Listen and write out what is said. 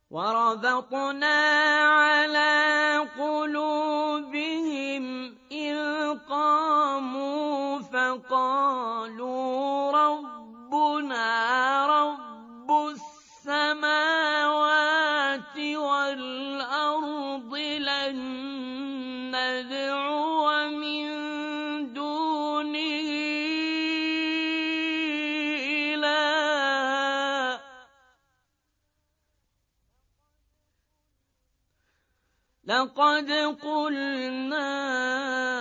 وربطنا على قلوبهم إذ قاموا فقالوا ربنا رب السماوات والأرض لن ندعو من دونه إلها لقد قلنا